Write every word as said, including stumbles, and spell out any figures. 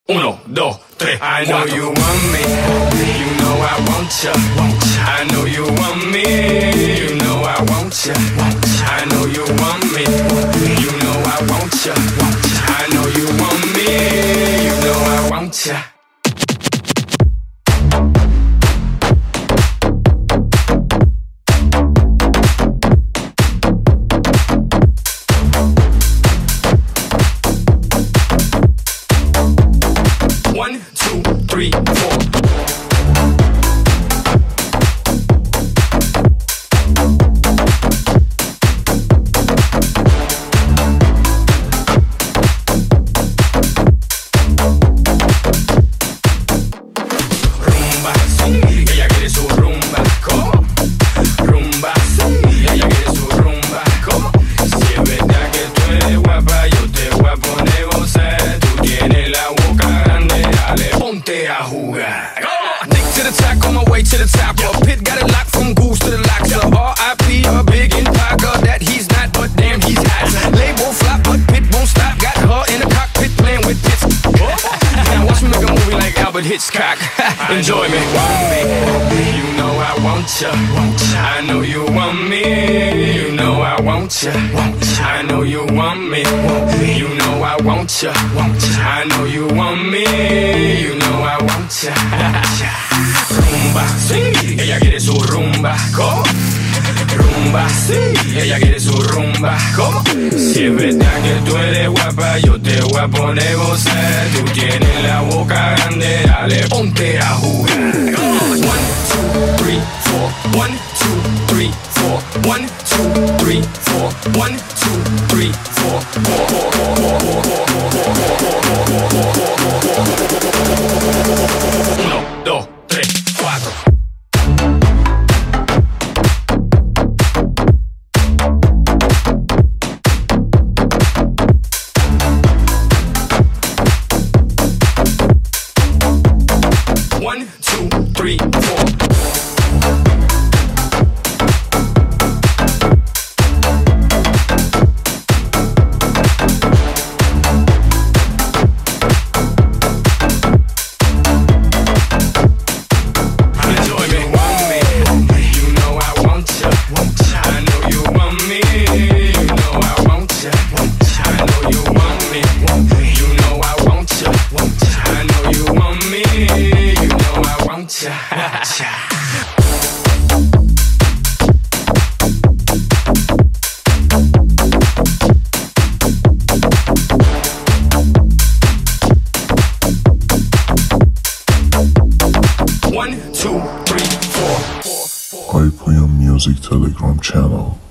Uno, dos, tres, I know you want me, you know I want ya. I know you want me, you know I want ya. I know you want me, you know I want ya. I know you want me, you know I want ya. One, two, three, four. Rumba, sí, ella quiere su rumba, ¿cómo? Rumba, sí, ella quiere su rumba, ¿cómo? Si es verdad que tú eres guapa, yo te voy a poner gozar. Tú tienes la boca grande, dale, ponte a jugar. Stick to the track on my way to the top. Yo, Pit got it locked from goose to the locks. So R I P a big Impaga that he's not, but damn he's hot. Label flop, but Pit won't stop. Got her in the cockpit playing with Pits. Now watch me make a movie like Albert Hitchcock. Enjoy me. Want me, you know I want ya. I know you want me, you know I want ya. I know you want me, you know I want ya. I know you want me, you know I want ya. Rumba, sí, ella quiere su rumba, ¿cómo? Rumba, sí, ella quiere su rumba, ¿cómo? Si es verdad que tú eres guapa, yo te voy a poner gozar. Tú tienes la boca grande, dale, ponte a jugar. One, two, three, four. One, two, three, four. One, two, three, four. One, two, three, four. Uno, dos, tres, cuatro. One, two, three, four. Enjoy me, want me, you know I want ya. I know you want me, you know I want ya. I know you want me, you know I want ya. I know you want me, you know I want ya. One, two, three, four. Hype Music Telegram channel.